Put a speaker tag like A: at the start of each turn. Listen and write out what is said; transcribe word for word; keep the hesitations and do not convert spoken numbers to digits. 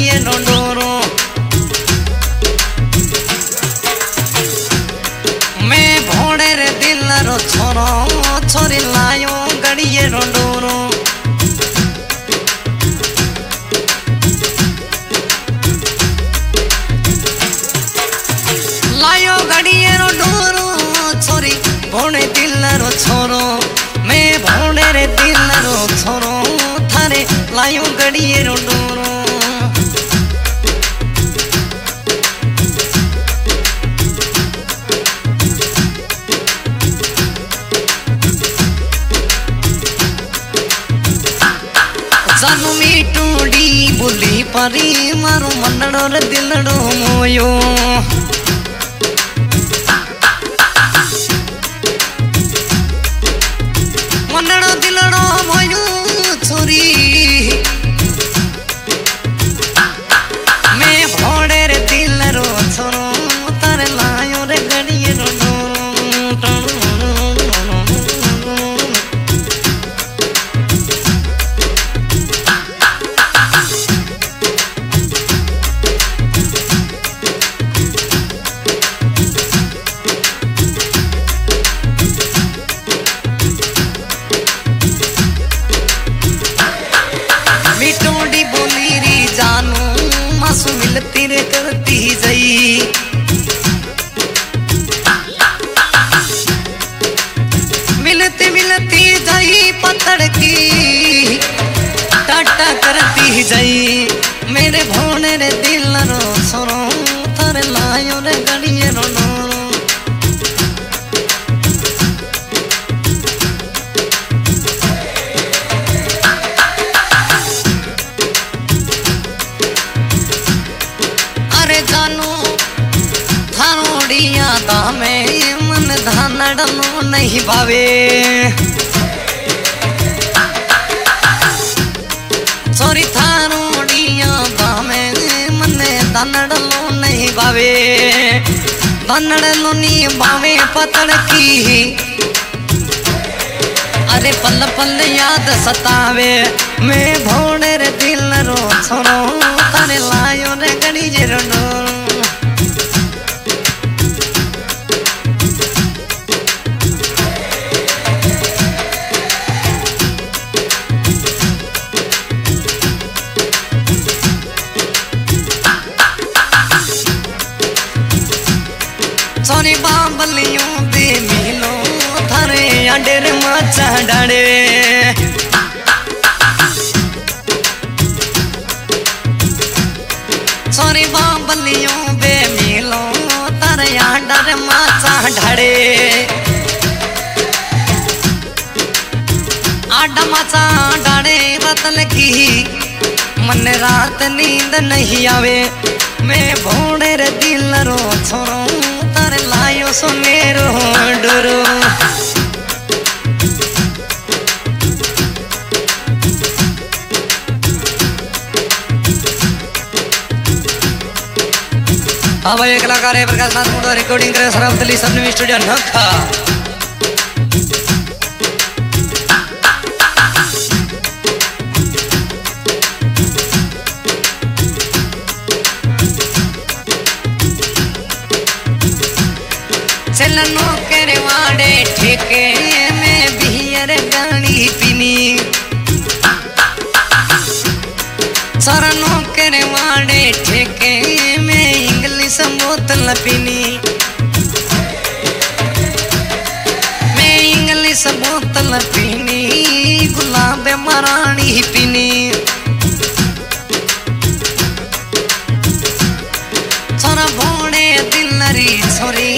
A: गड़िए no डोरो मैं भोड़े रे दिल रो छोरो छोरी लायो गड़िए नो डोरो लायो गड़िए रो डोरो छोरी भोड़े दिल रो छोरो मैं भोड़े रे दिल रो छोरो थारे लायो गड़िए रो डोरो जानू मीटूडी बोली परी मारो मनड़ो रे दिलड़ो मोयो मनड़ो दिलड़ो मोयो छोरी मैं भोड़े रे दिल रो छोरो तारे लायो रे गड़िए रो मिटोडी बोली री जानू मासू मिलती रे करती जई मिलती मिलती जई पत्थर की टाटा करती जई मेरे भोने रे दिल रो छोरो थारे लायो रे गड़िए रो जानू थारोड़िया दामे मन धानड़नो नहीं भावे सॉरी थारोड़िया दामे मन धानड़नो नहीं भावे धानड़नो नहीं भावे पतड़ की अरे पल पल याद सतावे मैं भोड़े रे दिल रो छोरो तारे लायो रे गड़िए रो सोनी बाबलियों दे मिलो थारे आंडे रे माचा डाड़े सोनी बाबलियों दे मिलो थारे आंडे रे माचा डाड़े आडा माचा डाड़े रतल की मन रात नींद नहीं आवे मैं भोड़े रे दिल रो छोरो तारे लायो सोनेरो डोरो हाँ भाई एक कलाकार है प्रकाश नाथ मुंडा रिकॉर्डिंग करे सरावतली सबने स्टूडियो नखा चलनो करे वाड़े ठेके में बियर गाड़ी पीनी सरनो करे वाड़े ठेके में इंग्लिश बोतल पीनी मैं इंग्लिश बोतल पीनी गुलाब मरानी पीनी छोरा भोड़े दिल री छोरी